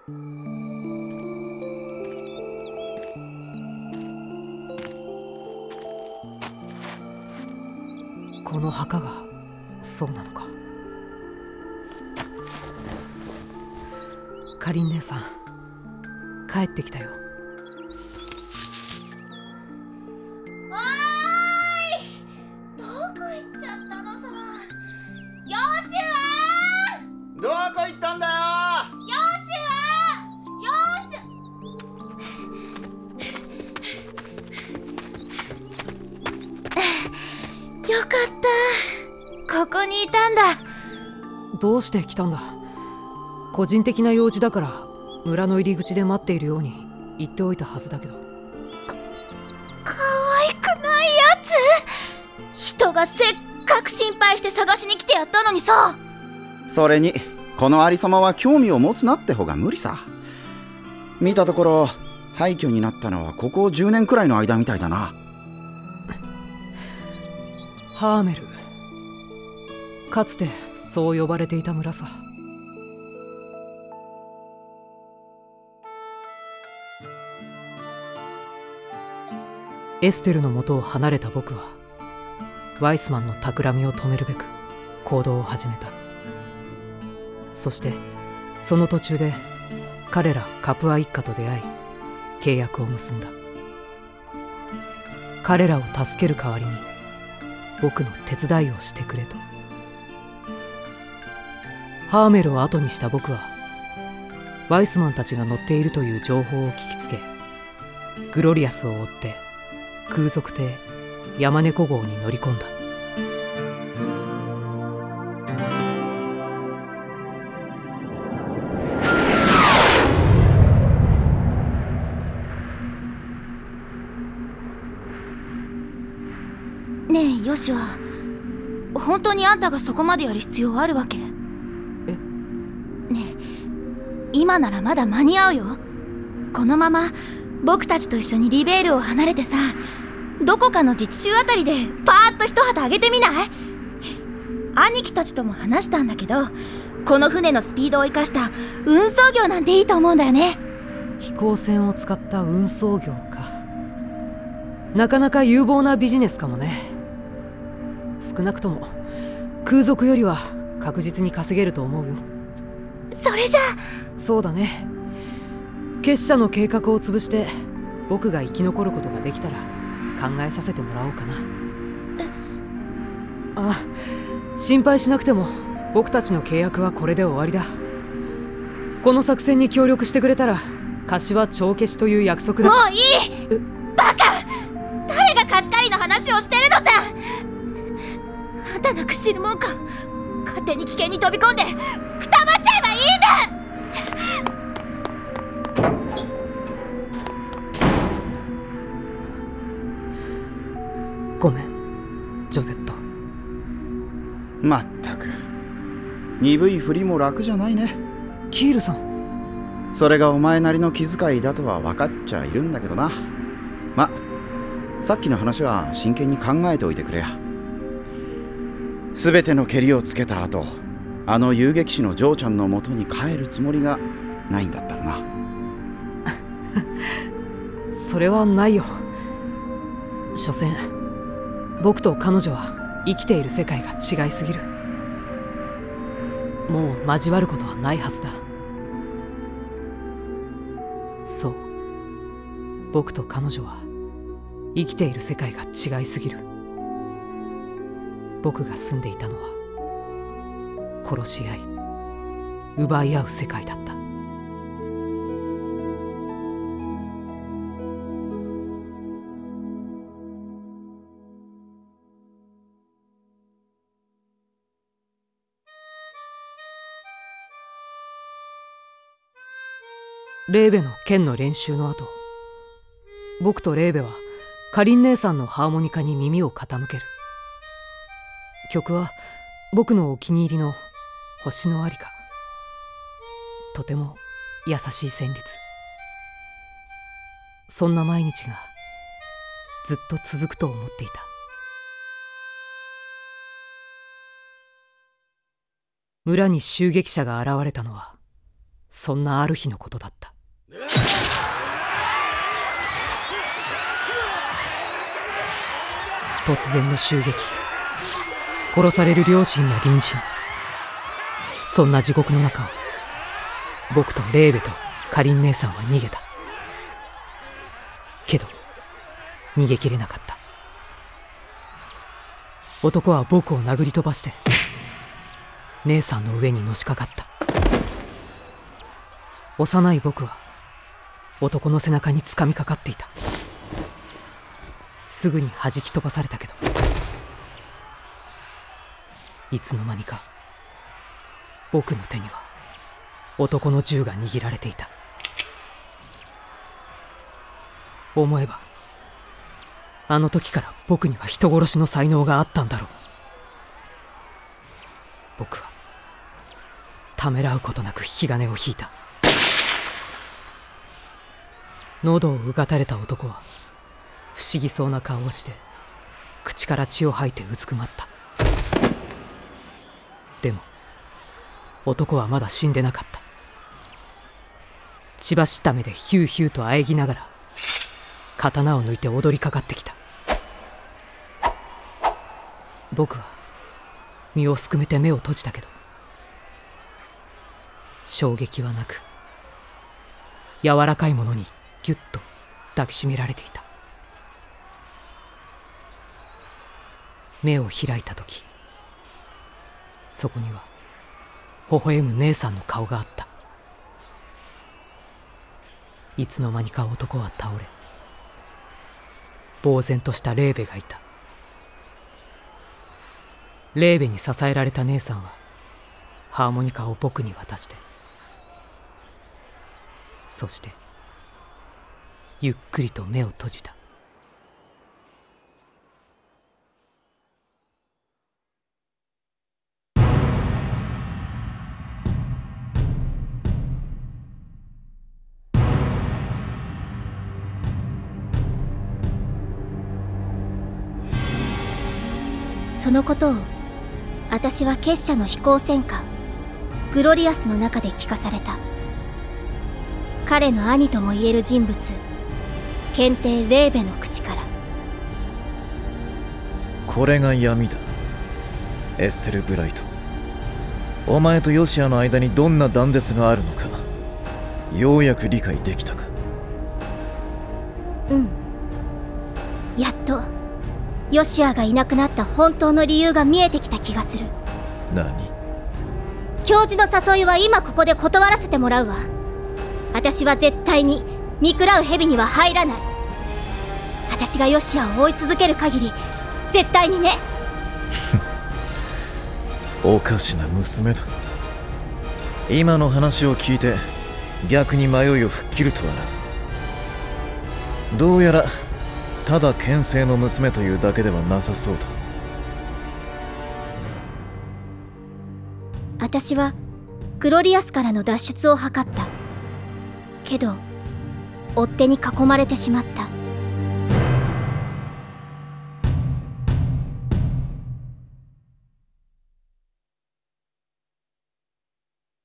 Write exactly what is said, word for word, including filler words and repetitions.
この墓がそうなのか。かりん姉さん、帰ってきたよ。 おーい、どこ行っちゃったのさ。ヨシュアどこ行ったんだよ。 ヨシュアヨシュよかった、ここにいたんだ。 どうして来たんだ。個人的な用事だから村の入り口で待っているように言っておいたはずだけど。か、 かわいくないやつ。人がせっかく心配して探しに来てやったのにさ。 それにこのありさまは興味を持つなって方が無理さ。見たところ廃墟になったのはここじゅうねんくらいの間みたいだな。 ハーメル、かつてそう呼ばれていた村さ。エステルの元を離れた僕はワイスマンの企みを止めるべく行動を始めた。そしてその途中で彼らカプア一家と出会い契約を結んだ。彼らを助ける代わりに僕の手伝いをしてくれと。ハーメルを後にした僕はワイスマンたちが乗っているという情報を聞きつけ、グロリアスを追って空賊艇山猫号に乗り込んだ。 ねえヨシュア、本当にあんたがそこまでやる必要あるわけ？ え？ ねえ、今ならまだ間に合うよ。このまま僕たちと一緒にリベールを離れてさ、どこかの自治州あたりでパーッと一旗あげてみない？兄貴たちとも話したんだけど、この船のスピードを生かした運送業なんていいと思うんだよね。 飛行船を使った運送業か。なかなか有望なビジネスかもね。少なくとも空賊よりは確実に稼げると思うよ。 それじゃそうだね。結社の計画を潰して僕が生き残ることができたら考えさせてもらおうかな。あ、心配しなくても僕たちの契約はこれで終わりだ。この作戦に協力してくれたら柏帳消しという約束だ。 もういい！バカ！誰が貸し借りの話をしてるのさ。あんたなんか知るもんか。勝手に危険に飛び込んでくたばっちゃえばいいんだ。 ごめんジョゼット。 まったく鈍い振りも楽じゃないね。 キールさん、 それがお前なりの気遣いだとは分かっちゃいるんだけどな。ま、さっきの話は真剣に考えておいてくれや。全てのけりをつけた後、あの遊撃士のジョーちゃんの元に帰るつもりがないんだったらな。 それはないよ。所詮僕と彼女は生きている世界が違いすぎる。もう交わることはないはずだ。そう、僕と彼女は生きている世界が違いすぎる。僕が住んでいたのは殺し合い奪い合う世界だった。レーベの剣の練習の後、僕とレーベはかりん姉さんのハーモニカに耳を傾ける。曲は僕のお気に入りの星のありか。とても優しい旋律。そんな毎日がずっと続くと思っていた。村に襲撃者が現れたのはそんなある日のことだった。突然の襲撃、殺される両親や隣人、そんな地獄の中を僕とレーベとカリン姉さんは逃げた。けど逃げきれなかった。男は僕を殴り飛ばして姉さんの上にのしかかった。幼い僕は男の背中につかみかかっていた。すぐに弾き飛ばされたけど、いつの間にか僕の手には男の銃が握られていた。思えばあの時から僕には人殺しの才能があったんだろう。僕はためらうことなく引き金を引いた。喉をうがたれた男は不思議そうな顔をして口から血を吐いてうずくまった。でも男はまだ死んでなかった。血走った目でヒューヒューと喘ぎながら刀を抜いて踊りかかってきた。僕は身をすくめて目を閉じたけど、衝撃はなく柔らかいものにギュッと抱きしめられていた。目を開いたとき、そこには微笑む姉さんの顔があった。いつの間にか男は倒れ、呆然としたレーベがいた。レーベに支えられた姉さんはハーモニカを僕に渡して、そしてゆっくりと目を閉じた。 そのことを私は結社の飛行戦艦グロリアスの中で聞かされた。彼の兄ともいえる人物、検定レーベの口から。 これが闇だ、エステル・ブライト。お前とヨシアの間にどんな断絶があるのか、ようやく理解できたか。 うん、やっとヨシアがいなくなった本当の理由が見えてきた気がする。 何？ 教授の誘いは今ここで断らせてもらうわ。私は絶対に見食らう蛇には入らない。私がヨシアを追い続ける限り絶対にね。 おかしな娘だ。今の話を聞いて逆に迷いを吹っ切るとはな。どうやらただ牽制の娘というだけではなさそうだ。 私はグロリアスからの脱出を図った。けど追っ手に囲まれてしまった。